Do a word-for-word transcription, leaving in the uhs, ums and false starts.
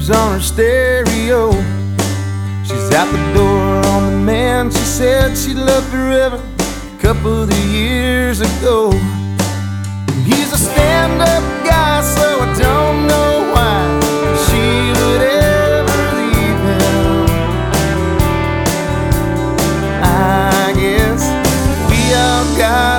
on her stereo. She's at the door on the man. She said she left the river a couple of years ago. He's a stand-up guy, so I don't know why she would ever leave him. I guess we all got